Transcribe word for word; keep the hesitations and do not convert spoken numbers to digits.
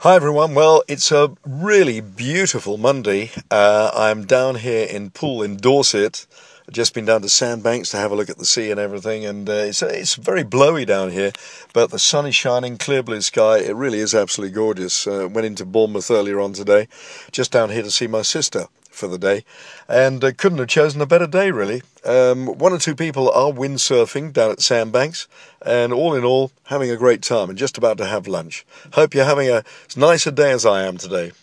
Hi everyone. Well, it's a really beautiful Monday. Uh, I'm down here in Poole in Dorset. I've just been down to Sandbanks to have a look at the sea and everything, and uh, it's it's very blowy down here, but the sun is shining, clear blue sky. It really is absolutely gorgeous. Uh, went into Bournemouth earlier on today, just down here to see my sister for the day, and uh, couldn't have chosen a better day really. Um, one or two people are windsurfing down at Sandbanks, and all in all, having a great time and just about to have lunch. Hope you're having a, as nice a day as I am today.